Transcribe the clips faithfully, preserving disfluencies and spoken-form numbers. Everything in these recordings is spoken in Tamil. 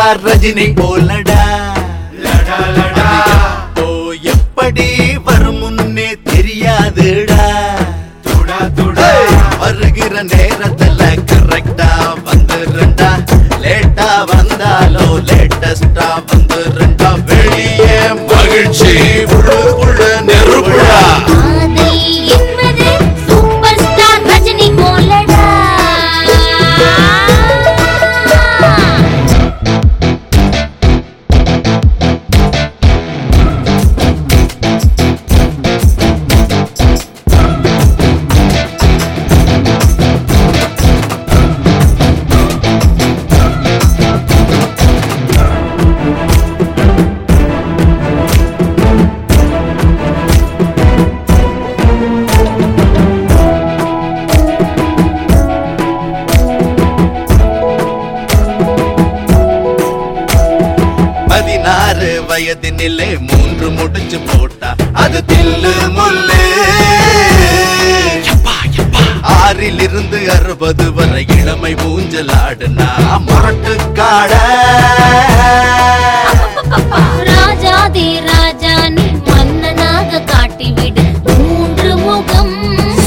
ஸ்டார் ரஜினி போலடா ஓ எப்படி வரும் முன்னே தெரியாதுடா வருகிற நேரத்துல கரெக்டா வந்துருண்டா லேட்டா வந்தாலோ லேட்டஸ்டா வந்துருண்டா வெளியே மகிழ்ச்சி உள்ளுக்குள்ள நெருப்புடா பதினாறு வயதினிலே மூன்று முடிச்சு போட்டா அது தில்லு முள்ளு ஆறில் இருந்து அறுபது வரை இளமை ஊஞ்சலாடுனா மாட்டுக்காட ராஜாதி ராஜா நீ மன்னனாக காட்டிவிடு மூன்று முகம்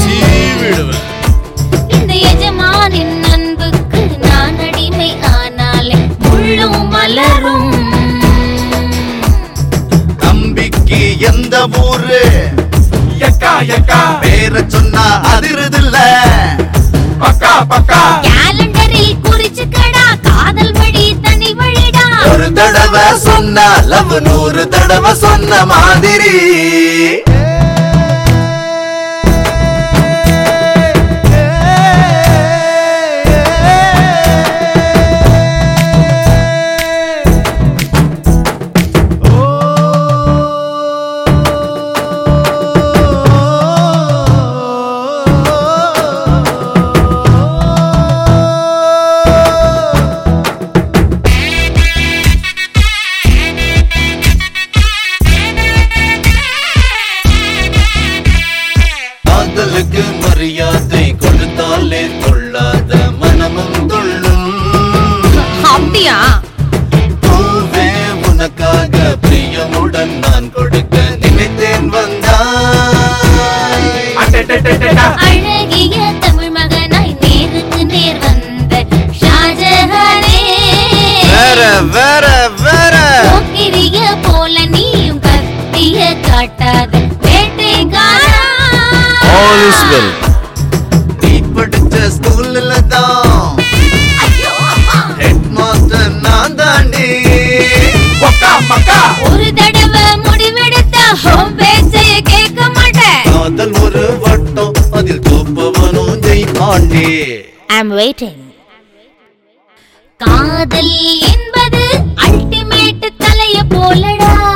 இந்த எஜமானின் அன்புக்கு நான் அடிமை ஆனாலே முள்ளும் மலரும் எந்த ஊரு எக்கா எக்கா பேர சொன்னா அதிருதில்ல பக்கா பக்கா கேலண்டரில் குறிச்சுக்கடா காதல் வழி தனி வழிடா ஒரு தடவை சொன்னா லவ் நூறு தடவை சொன்ன மாதிரி மரியாதை கொடுத்தாலே கொள்ளாத மனமும் துள்ளும் அப்படியா பூவே உனக்காக பிரியமுடன் நான் கொடுக்க நினைத்தேன் வந்தாய் அழகிய தமிழ் மகனாய் நேருக்கு நேர் வந்த ஷாஜஹானே வேற வேற வேற போக்கிரிய போல நீயும் கத்திய காட்டாத வேட்டைக்காரா All is well. நீ படிச்ச ஸ்கூல்ல தான் ஹெட் மாஸ்டர் நான் தாண்டி பக்கா பக்கா ஒரு தடவை முடிவெடுத்த ஹோம் பேச்சைய கேட்க மாட்டேன் காதல் ஒரு வட்டம் அதில் தோப்பவனும் ஜெயிப்பாண்டி I'm waiting காதல் என்பது அல்டிமேட் தலைய போலடா